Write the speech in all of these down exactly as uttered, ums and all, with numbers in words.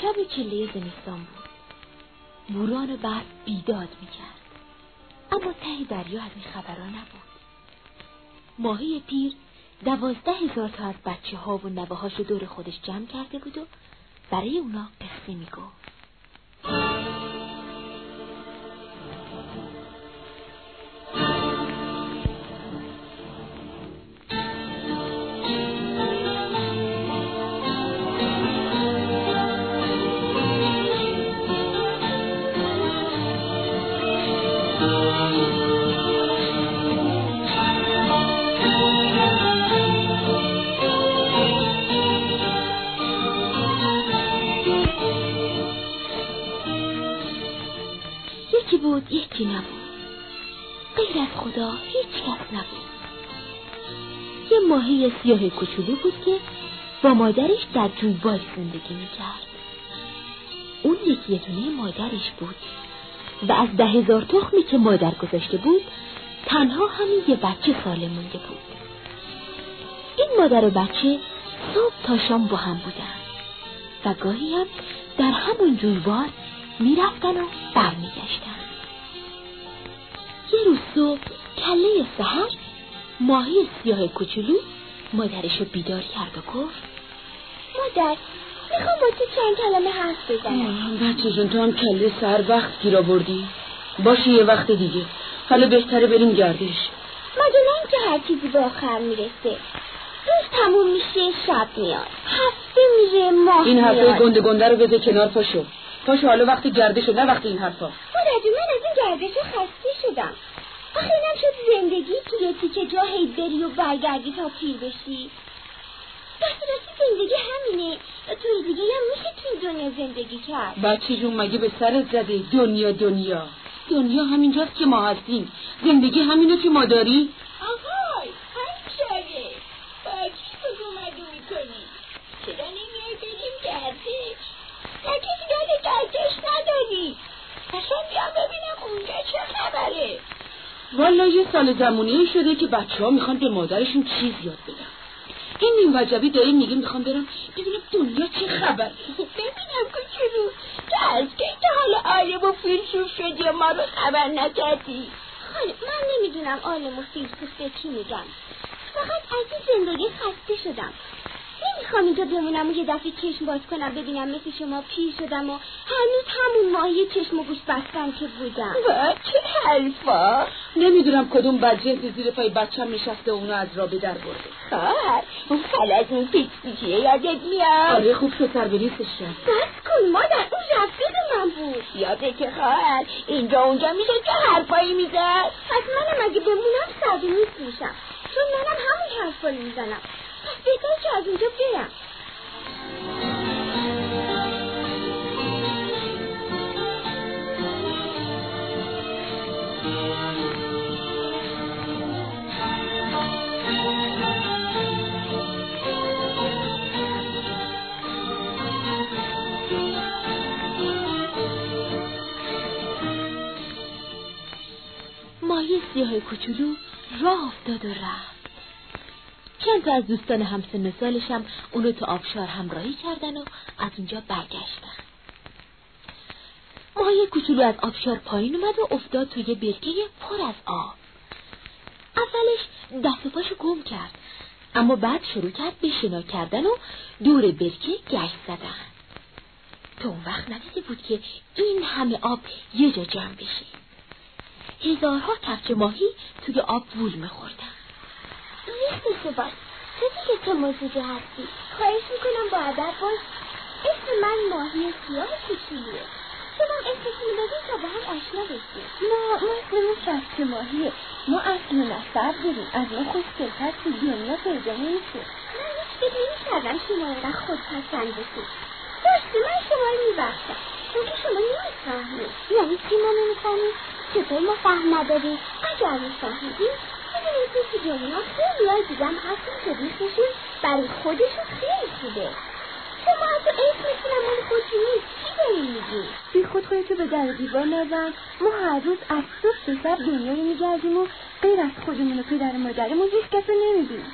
شب چله زمستان بود. بوران و برف بیداد میکرد، اما ته دریا از این خبرها نبود. ماهی پیر دوازده هزار تا از بچه ها و نوه هاشو دور خودش جمع کرده بود و برای اونا قصه میگفت. یکی بود یکی نبود، غیر از خدا هیچ کس نبود. یه ماهی سیاه کوچولو بود که با مادرش در جویبار زندگی میکرد. اون یکی یتونه مادرش بود و از ده هزار تخمی که مادر گذاشته بود تنها همین یه بچه سالم مونده بود. این مادر و بچه صبح تا شام با هم بودن و گاهی هم در همون جویبار میرفتن و برمیگشتن. یه روز صبح کله سحر ماهی سیاه کوچولو مادرشو بیدار کرد و گفت: مادر، میخوام با تو چند کلمه حرف بزنم. بچه جون، تو هم کله سحر وقت گیر آوردی. باشه یه وقت دیگه، حالا بهتره بریم گردش. مگه نه اینکه هر چیزی به آخر میرسه؟ روز تموم میشه، شب میاد، هفته میره، ماه این میاد. حرفای گنده گنده رو بذار کنار، پاشو پاشو، حالا وقت گردشه نه وقت این حرفا. مادر جون، من از این گردش خسته شدم. آخه اینم شد زندگی که یه تیکه جا هی بری و برگردی تا پیر بشی. دستی دستی زندگی همینه، توی دیگه هم میشه توی دنیا زندگی کرد. بچه جون مگه به سرت زده دنیا دنیا دنیا همینجاست که ما هستیم، زندگی همینو که ما داری. آهای همشاره باکی تو اومدو میکنی، چرا نمیای بریم گردش؟ نه کسی داده گردش نداری، اصلا بیام ببینم اونجا چه خبره. والا یه سال زمانه شده که بچه ها میخوان به مادرشون چیز یاد بدن. این نیم وجبی دایی میگه میخوام برم ببینم دنیا چه خبر. ببینم کوچولو تو از که تا حالا عالم و فیلسوف شدی و ما رو خبر نکردی؟ خاله من نمیدونم عالم و فیلسوف به کی میگم، فقط از این زندگی خسته شدم. نمیخوام اینجا بمونم و یه دفعه چشم باز کنم ببینم مثل شما پیر شدم و هنوز همون ماهی چشم و گوش بستن که بودم. با چه حرفا؟ نمیدونم کدوم بدجنس زیر پای بچم نشسته و اونو از راه به در برده. خواهر اون خلازون پیچ پیچیه یادت میاد؟ آره خوب شد سر به نیستش رفت. بس کن مادر، اون رفته به من بود. یادته خواهر اینجا اونجا میشه که حرفایی میزد؟ پس منم اگه بمونم سر به نیست میشم، چون منم همون حرفایی میزنم. پس بهتره که از اینجا برم. ماهی سیاه کوچولو راه افتاد و رفت. چند تا از دوستان همسن و سالش هم اونو تا آبشار همراهی کردن و از اونجا برگشتن. ماهی کوچولو از آبشار پایین اومد و افتاد توی برکه پر از آب. اولش دست و پاشو گم کرد، اما بعد شروع کرد به شنا کردن و دور برکه گشت زدن. تو اون وقت ندیده بود که این همه آب یه جا جمع بشه. هزارها کفچ ماهی توی آب وول میخوردن. نیست سباس، تو دیگه که موجودی هستی، خواهش میکنم با ادب باش. اسم من ماهی سیاه کوچولوئه. شما اسمتون بدید تا با هم آشنا بشیم. ما ما اسممون کفچ ماهیه. ما اصل و نسب داریم، از ما خوشگل‌تر تو دنیا پیدا نمیشه. من هیچ فکر نمی‌کردم شما اینقدر خودپسند باشید. درسته من شما رو میبخشم، چون که شما نمیفهمید. یعنی چی ما نمیفهمید؟ چطور ما فهم نداریم؟ اگر میفهمیدیم ببینید که تو دنیا خیلی های دیگم هستیم که دوستشون برای خودشون خیلی خوبه. شما حتی اسمتونم مال خودتون نیست، چی داریم میگیم؟ بی خود خودتو به در دیوار نزن. ما هر روز از صبح تا شب دنیا رو میگردیم و غیر از خودمون و پدر مادرمون هیچ کس رو نمیبینیم.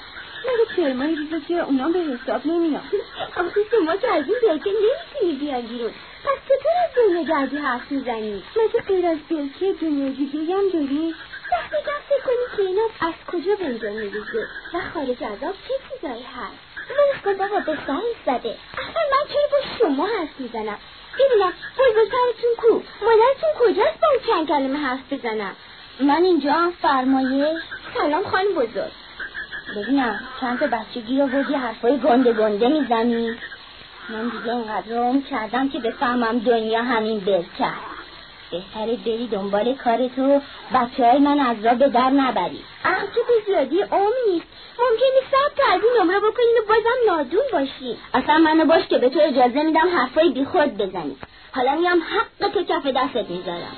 مگه ترمای ریزه که اونا به حساب نمیان؟ آخه شما که از این برکه نمیتونی بیان بیرون، پس چطور از دنیا گردی حرف میزنی؟ مگه غیر از برکه دنیا دیگه هم داری؟ وقتی دست کنی که اینا از کجا به اینجا میریزه و خارج از آب چه چیزایی هست؟ من بابا به سرم زده. اصلا من چرا با شما حرف میزنم؟ ببینم بزرگترتون کو؟ مادرتون کجاست با اون چند کلمه حرف بزنم؟ من اینجا هم فرمایش. سلام خانم بزرگ. ببینم چند تا بچگی رو بودی حرفای گنده گنده میزنی. من دیگه اینقدر روم کردم که بفهمم دنیا همین برکه. بهتره بری دنبال کارتو، بچه های من از را به در نبری. اه که به زیادی عمر نیست، ممکنه صد تا از این نمره بکنین و بازم نادون باشی. اصلا منو باش که به تو اجازه میدم حرفای بی خود بزنی. حالا میام حق تو کف دستت میذارم.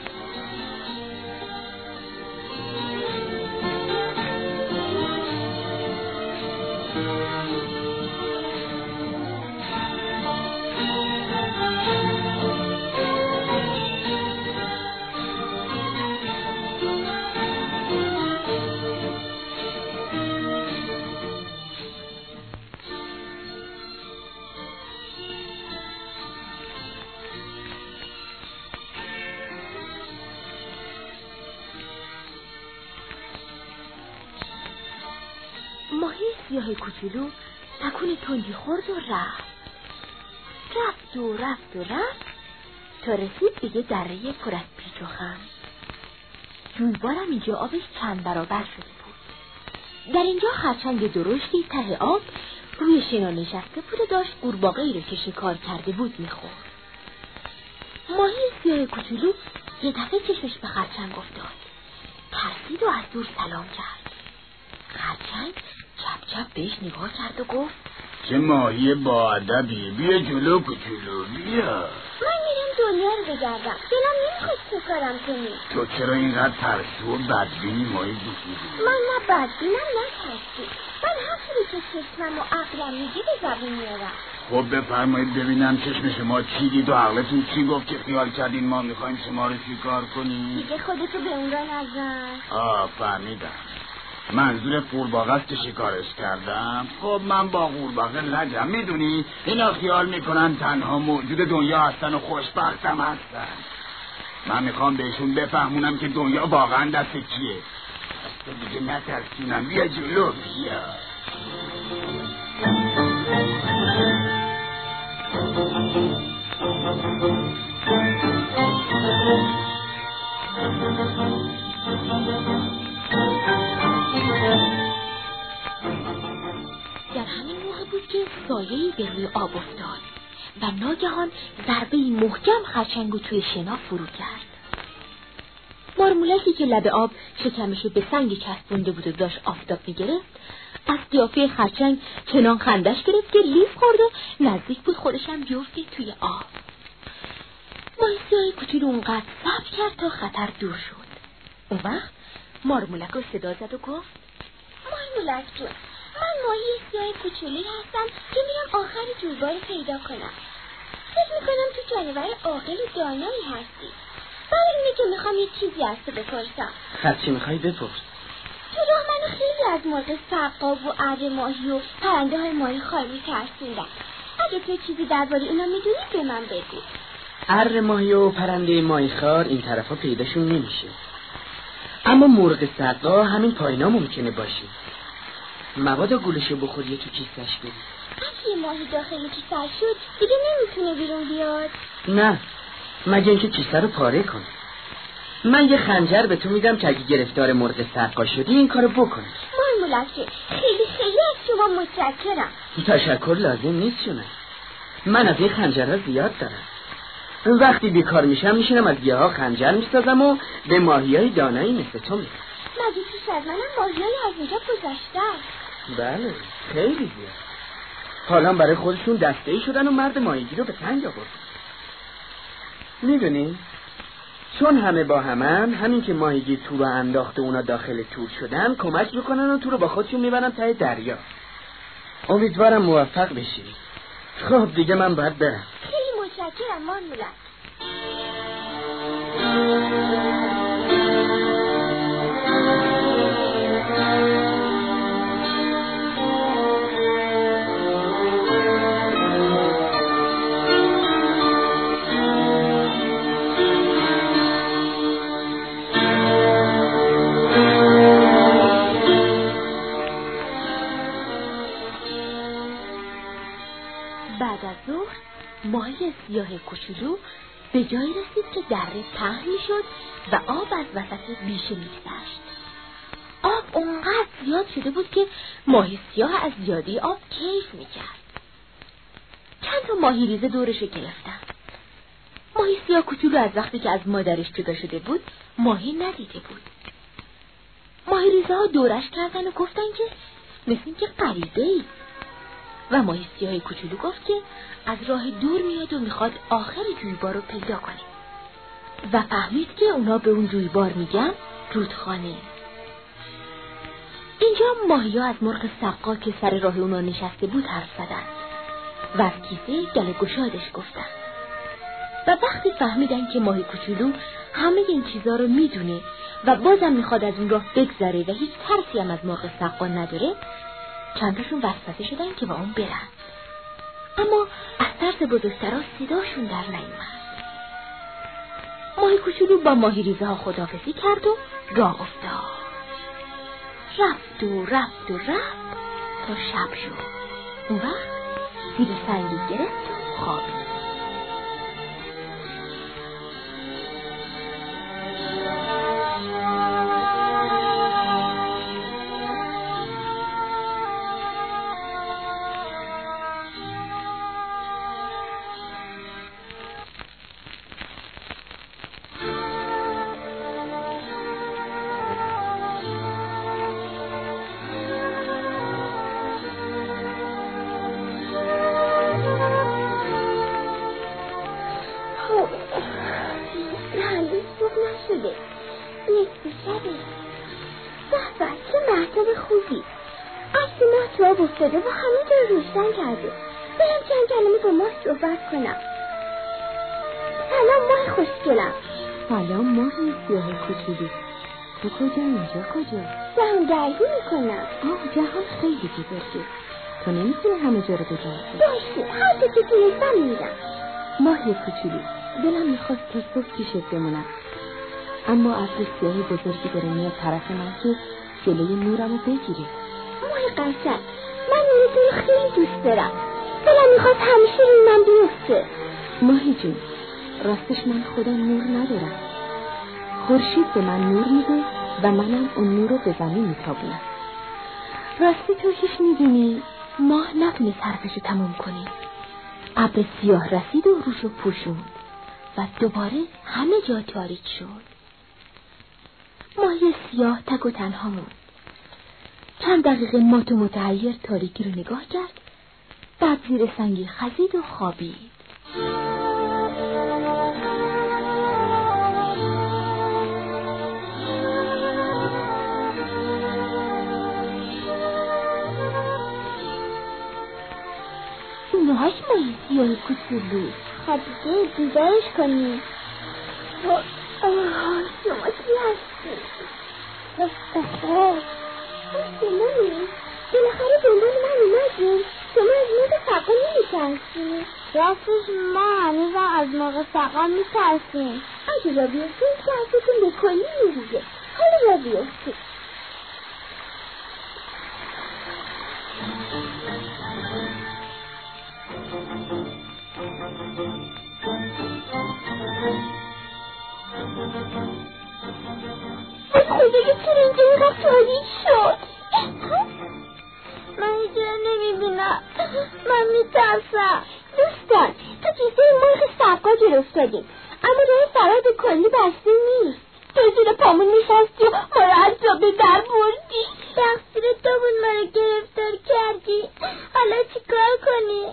ماهی سیاه کوچولو تکون تندی خورد و رفت رفت و رفت و رفت تا رسید به یه دره پر از پیچ و خم. جویبارم اینجا آبش چند برابر شده بود. در اینجا خرچنگ درشتی ته آب روی شنا نشسته بود و داشت قورباغه‌ای رو که شکار کرده بود میخورد. ماهی سیاه کوچولو یه دفعه چشمش به خرچنگ افتاد. ترسید و از دور سلام کرد. خرچنگ چپ چپ بهش نگاه کرد و گفت چه ماهی با ادبی، بیا جلو کوچولو بیا. من میرم دنیا رو بگردم، دلم نمیخواد چه کارم کنی. تو چرا اینقدر ترسو و بدبینی ماهی کوچولو؟ من نه بدبینم نه ترسی، من حرفی رو که چشمم و عقلم میگی به زبون میارم. خب بفرمایید ببینم چشم شما چی دید و عقلتون چی گفت که خیال کردین ما میخوایم شما رو شکار کنیم؟ دیگه خودتو به اون را نزن. آه فهمیدم، منظور قورباغه است که شکارش کردم. خب من با قورباغه لجم، میدونی اینا خیال میکنن تنها موجود دنیا هستن و خوشبختم هستن. من میخوام بهشون بفهمونم که دنیا واقعا دست کیه. تو دیگه نترسونم، بیا جلو بیا. در همین موقع بود که سایه‌ای به روی آب افتاد و ناگهان ضربه‌ای محکم خرچنگو توی شنا فرو کرد. مارمولکی که لب آب شکمشو به سنگ چسبونده بود و داشت آفتاب می‌گرفت، از قیافه خرچنگ چنان خندش گرفت که لیف خورد و نزدیک بود خودشم بیفته توی آب. ماهی سیاه کوچولو اونقدر صبر کرد تا خطر دور شد. اون وقت مارمولک رو صدا زد و گفت مارمولک جون، من ماهی سیاه کوچولی هستم که میرم آخر جویبار رو پیدا کنم. فکر میکنم تو جانور عاقل و دانایی هستی. برای اینه که میخوام یه چیزی از تو بپرسم. خب چی میخوای بپرس؟ تو راه منو خیلی از مرغ سقاب و اره ماهی و پرنده های ماهی خار میترسوندن. اگه تو چیزی درباره اینا میدونی به من بگو. اره ماهی و پرنده ماهی خار این طرفا پیداشون نمیشه، اما مرغ سقا همین پایینا ممکنه باشه. مبادا گولشو بخوری تو کیسش بری. اگه یه ماهی داخل کیسه شد دیگه نمیتونه بیرون بیاد. نه، مگه اینکه کیسه رو پاره کنه. من یه خنجر به تو میدم که اگه گرفتار مرغ سقا شدی این کارو بکنی. مارمولک خیلی خیلی از شما متشکرم. تشکر لازم نیست شونه. من از این خنجرها زیاد دارم. وقتی بیکار میشم میشینم از گیاه ها خنجر میسازم و به ماهی های دانایی مثل تو میدم. مگه پیش از منم ماهی های از اینجا گذشتن؟ بله خیلی زیاد. حالا برای خودشون دسته ای شدن و مرد ماهیگیر رو به تنگ آوردن. میدونی چون همه با همن، همین که ماهیگیر تو رو انداخته اونا داخل تور شدن کمک میکنن و تو رو با خودشون میبرن ته دریا. امیدوارم موفق بشی. خب دیگه من باید برم. خیلی متشکرم مارمولک. سیاه کوچولو به جایی رسید که دره پهن می‌شد و آب از وسط بیشه می‌گذشت. آب اونقدر زیاد شده بود که ماهی سیاه از زیادی آب کیف می‌کرد. چند تا ماهی ریزه دورش گرفتن. ماهی سیاه کوچولو از وقتی که از مادرش جدا شده بود ماهی ندیده بود. ماهی ریزه ها دورش کردن و گفتن که مثل این که غریبه‌ای. و ماهی سیاه کوچولو گفت که از راه دور میاد و میخواد آخر جویبار رو پیدا کنه و فهمید که اونا به اون جویبار میگن رودخانه. اینجا ماهی ها از مرغ سقا که سر راه اونا نشسته بود حرف زدن و از کیسه گله گشادش گفتن و وقتی فهمیدن که ماهی کوچولو همه این چیزا رو میدونه و بازم میخواد از اون راه بگذره و هیچ ترسی هم از مرغ سقا نداره، چندشون وسوسه شدن که با اون برن، اما از ترس بزرگترها صداشون در نیومد. ماهی کوچولو با ماهی ریزه ها خداحافظی کرد و راه افتاد. رفت و رفت و رفت تا شب شد. اون وقت زیر سنگی گرفت و خوابید. افتاده و همه جا روشن کرده. برم چند کلمه با ماه صحبت کنم. سلام ماه خوشگلم. سلام ماهی سیاه کوچولو. تو کجا اینجا کجا؟ جهانگردی میکنم. آه جهان خیلی بزرگه. تو نمیتونی همه جا رو بگردی. باشه هر جا که تونستم میرم. ماهی کوچولو دلم میخواست تا صبح پیشت بمونم، اما ابر سیاه بزرگی داره میاد طرف من که جلوی نورمو بگیره. ماه قشنگ من نور تو خیلی دوست دارم. دلم میخواد همیشه این من بیفته. ماهی جون راستش من خودم نور ندارم. خورشید به من نور میده و منم اون نور رو به زمین میتابونم. راستی تو هیچ میدونی ماه نتونه طرفشو تموم کنی. ابر سیاه رسید و روشو پوشوند و دوباره همه جا تاریک شد. ماهی سیاه تک و تنها موند. چند دقیقه مات و متحیر تاریکی رو نگاه کرد، بعد زیر سنگی خزید و خوابید. اینهاش ماهی سیاه کوچولو. خب دیگه دیدارش کنی. شما چی هستی؟ سلامه بالاخره دنبال من اومدیم. شما از مرغ سقا نمیترسیم؟ راستش ما هنوزم از مرغ سقا میترسیم. اگه را بیفتیم ترستون به کلی میریزه. حالا را بیفتیم. خدایا چرا اینجا اینقدر تاریک شد؟ من اینجا نمیبینم. من میترسم. دوستان تو کیسه مرغ سقا گیر افتادیم، اما راه فرار به کلی بسته نیست. تو زیر پامون نشستی و ما رو از جا به در بردی. تقصیر تو بود ما رو گرفتار کردی. حالا چی کار کنی؟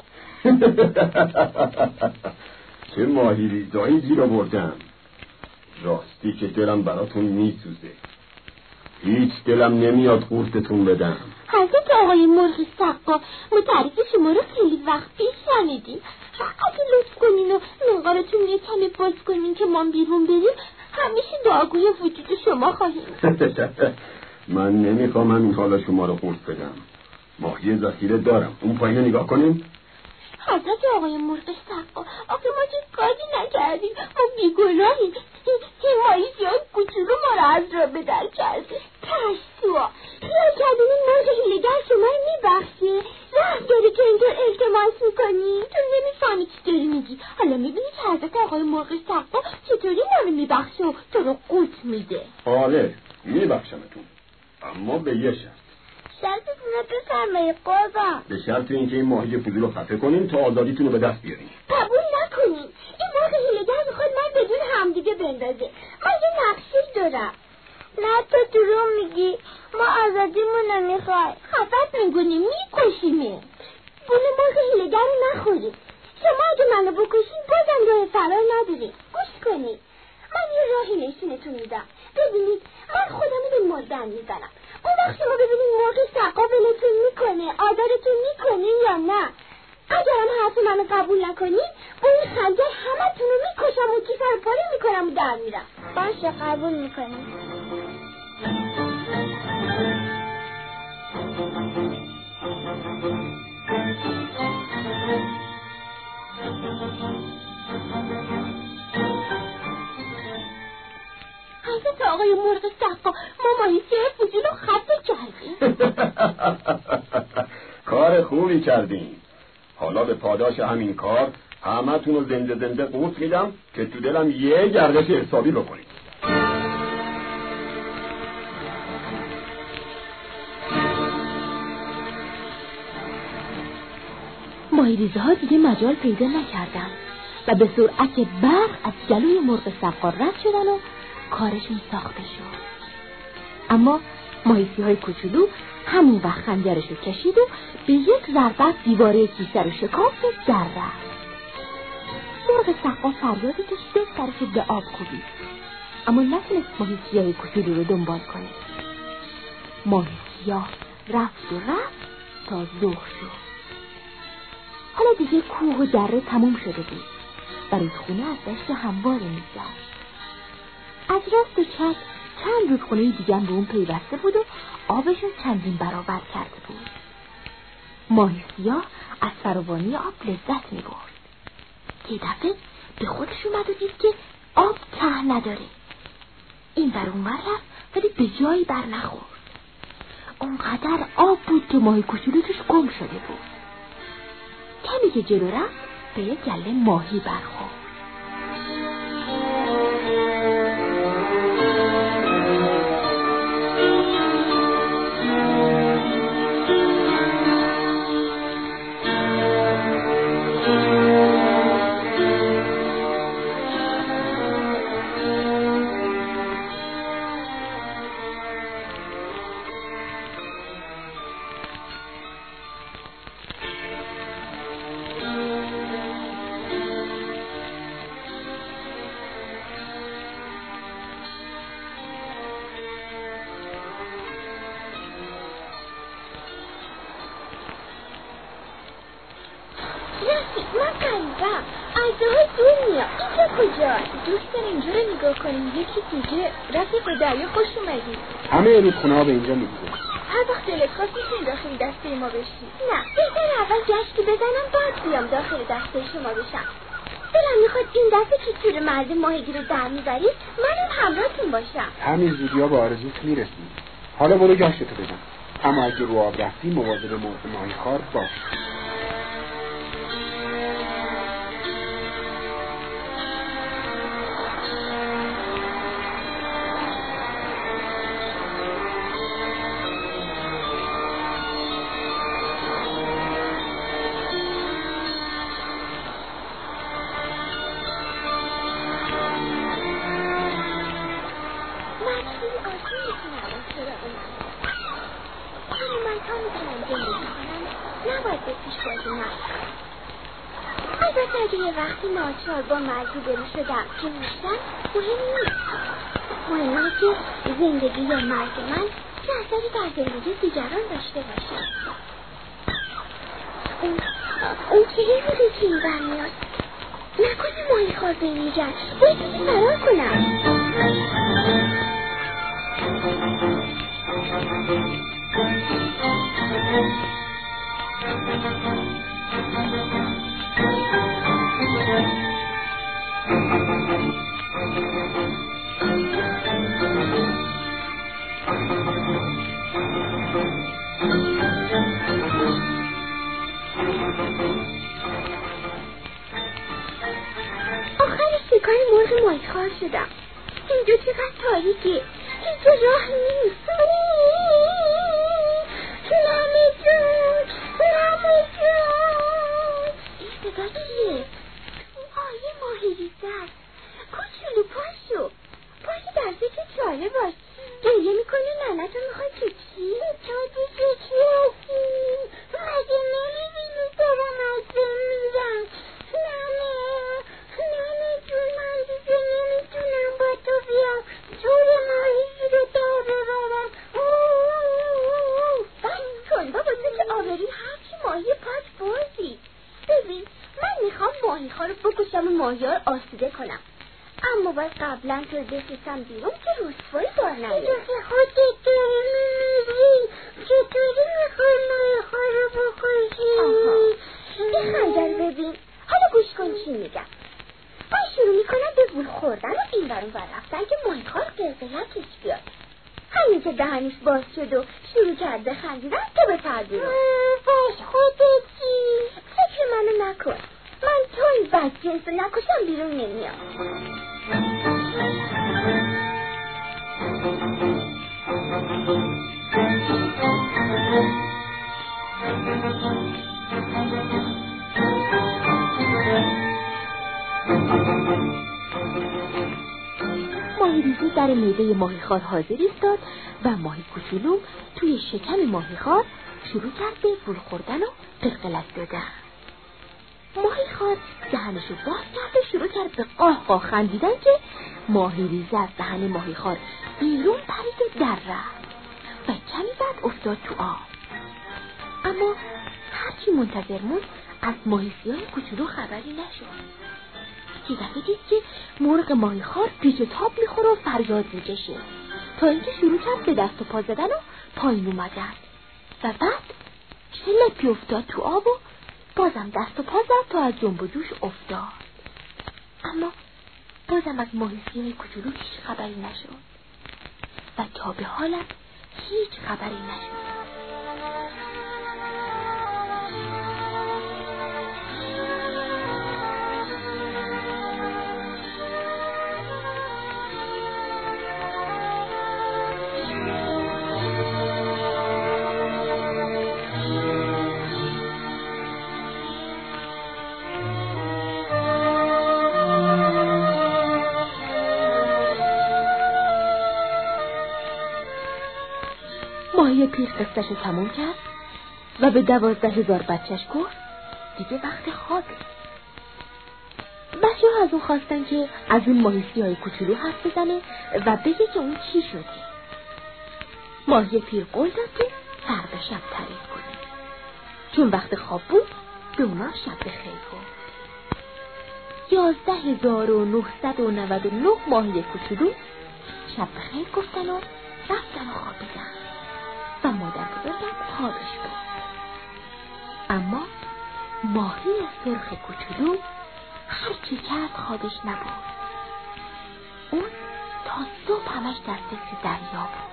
چه ماهی ریزایی گیر آوردم. راستی که دلم براتون میسوزه. هیچ دلم نمیاد قورتتون بدم. حضرت آقای مرغ سقا ما تعریف شما رو خیلی وقت پیش شنیدیم. اگه لطف کنین و منقارتون یه کمی باز کنین که ما بیرون بریم، همیشه دعاگوی وجود شما خواهیم. من نمیخوام همین حالا شما رو قورت بدم. ماهی ذخیره دارم، اون پایین نگاه کنیم. حضرت آقای مرغ سقا آخه ما چه کاری نکردیم، ما بیگناهیم. این ماهی سیاه کوچولو ما رو از را به در کرده. ترسوا خیال کردین این مرغ هیله‌گر شما رو میبخشه. رحم داری که اینطور التماس میکنی؟ تو نمیفهمی چی داری میگی. حالا میبینی که حضرت آقای مرغ سقا چطوری ما رو میبخشه و تو رو قوت میده. آره میبخشمتون، اما به یه شرط. شرطتون رو بفرمایید قربان. به شرط اینکه این ماهی فضول رو خفه کنین تا آزادیتون رو به دست بیارین. قبول نکنین. این مرغ هیله‌گر میخواد من بدون همدیگه بندازه. من یه نقشه‌ای دارم. نه تو دروغ میگی. ما آزادیمون رو میخوای. خفت میگونیم میکشیمه. بونه مرغ هیله‌گر رو نخوریم. شما اگه منو بکشین بازم راه فرار نداریم. گوش کنید. من یه راهی نشونتون میدم. ببینید من خودمو به مردن میزنم. اون وقت شما ببینید مرغ سقا ولتون میکنه، آزارتون میکنه یا نه. اگرم حرف منو قبول نکنید با این خنجر همتون رو میکشم و کیف رو پاره میکنم و در میرم. باشه قبول میکنم. حضرت آقای مرغ سقا ما ماهی فضول رو خفه کردیم. کار خوبی کردین. حالا به پاداش همین کار همتون رو زنده زنده قوت میدم که تو دلم یه گردش حسابی بکنید. ماهیریزه ها دیگه مجال پیدا نکردن و به سرعت برق از گلوی مرغ سقا رد شدن و کارشون ساخته شد. اما ماهیسی های کوچولو همون وقت خنجرش رو کشید و به یک ضربت دیواره کیسه رو شکافت و در رفت. مرغ سقا فریادی کشید و سرش رو به آب کوبید، اما نتونست ماهیسی های کوچولو رو دنبال کنه. ماهیسی ها رفت و رفت تا ظهر شد. حالا دیگه کوه و دره تموم شده بود و رودخونه از دشت همواره می‌گذشت. از راست و چپ چند رودخونه دیگه به اون پیوسته بود و آبشون چندین برابر کرده بود. ماهی سیاه از فراوانی آب لذت می‌برد. یه دفعه به خودش اومد و دید که آب ته نداره. این بر اون ور رفت ولی به جایی بر نخورد. اونقدر آب بود که ماهی کوچولو توش گم شده بود. کمی که جلو رفت به یک گله ماهی برخورد. همه رودخونه ها به اینجا می‌رسه. هر وقت دلت خواست میتونی داخل دسته ما بشی. نه بهتر اول گشتی بزنم بعد بیام داخل دسته شما بشم. دلم میخواد این دفعه که تور مرد ماهیگیر رو در میبرید منم همراهتون باشم. همین زودیا به آرزوت میرسی. حالا برو گشتتو بزن، اما اگه رو آب رفتی مواظب مرغ ماهیخوار باش. ناچار با مرگی دل شدم که میشتم مهم نیست. مهم اینه که زندگی یا مرگ من چه اثری بر زندگی دیگران داشته باشه. اون اون که یه روزی که این برمیاد نکنه ماهی خوار بین میگن باید چیزی فرار کنم. شدم. اینجا چقدر تاریکه، هیچ راه نیست. نمه جون، نمه جون. این صدا چیه؟ آیه ماهیریزه است. کوچولو پاشو پاشو درسه که چاله باش. گریه میکنه ننه تو میخوای تو چی؟ تو دیگه چی هستی؟ مگه نمیبینی دارم از بین میرم؟ ننه ننه جون من دیگه نمیتونم با تو بیام. جور ماهی رو در ببرم. بس کن بابا، تو که آوری هرچی ماهی پاک بردی. ببین من میخوام ماهی ها رو بکشم و ماهی ها رو آسوده کنم، اما باید قبلا تو بکشم بیرون که رسوایی بار نیاد. تو خودت داری میمیری، چطوری میخوای ماهی ها رو بکشی؟ این خنجر ببین، حالا گوش کن چی میگم. من شروع میکنم به بول خوردن و این برون بر رفتن که ماهی ها رو قلقلکش بیاد. همین که دهنش باز شد و شروع کرد به خندیدن تو بپر بیرون. باش خودتی، فکر منو نکن. من تو این بدجنس رو نکشم بیرون نمیام. ماهیریزه در معده ماهیخوار حاضر ایستاد و ماهی کوچولو توی شکم ماهیخوار شروع کرد به بول خوردن و قلقلک دادن. ماهیخوار دهنشو باز کرد و شروع کرد به قاه قاه خندیدن که ماهیریزه از دهن ماهیخوار بیرون پرید و در رفت و کمی بعد افتاد تو آب. اما هرچی منتظر موند از ماهی سیاه کوچولو خبری نشد. یه دفعه دید که مرغ ماهیخوار پیچ و تاب میخوره و فریاد میکشه تا اینکه شروع کرد به دست و پا زدن و پایین اومدن و بعد چلپی افتاد تو آب و بازم دست و پا زد تا از جنب و جوش افتاد. اما بازم از ماهی سیاه کوچولو هیچ خبری نشد و تا به حالم هیچ خبری نشد. ماهی پیر قصه‌ش رو تموم کرد و به دوازده هزار بچهش گفت دیگه وقت خوابه. بچه ها از اون خواستن که از اون ماهی سیاه کوچولو حرف بزنه و بگه که اون چی شده. ماهی پیر قول داد که فردا شب تعریف کنه. چون وقت خواب بود به اونا شب بخیر گفت. یازده هزار و نهصد و نود و نه ماهی کوچولو شب بخیر گفتن و رفتن و خوابیدن و مادر بزرگم خوابش بود. اما ماهی سرخ کوچولو هرچی کرد خوابش نبود. اون تا صبح همش در فکر دریا بود.